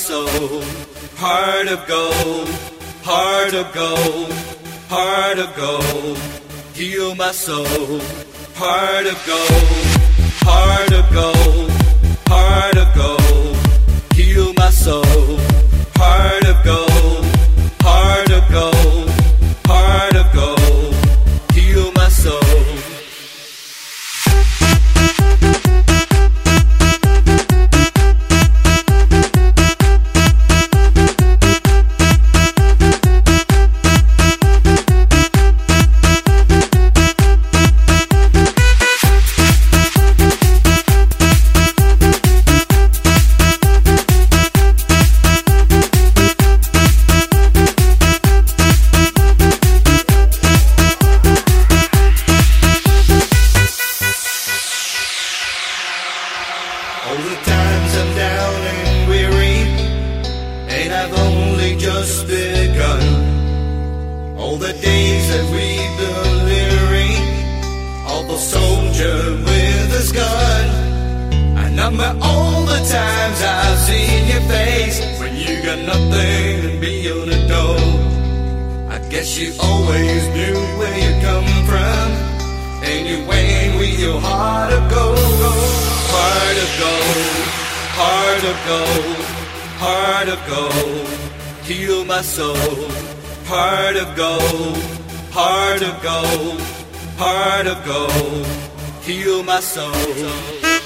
soul. Heart of gold, heart of gold, heart of gold. Heal my soul. Heart of gold, heart of gold, heart of gold. Heal my soul. Heart of gold, heart of gold, heart of gold. Heal my soul. All the times I'm down and weary, and I've only just begun. All the days that we've been leery of a soldier with his gun. I number all the times I've seen your face when you got nothing to be on the door. I guess you always knew where you come from, and you went with your heart of gold. Heart of gold, heart of gold, heart of gold. Heal my soul. Heart of gold, heart of gold, heart of gold. Heal my soul.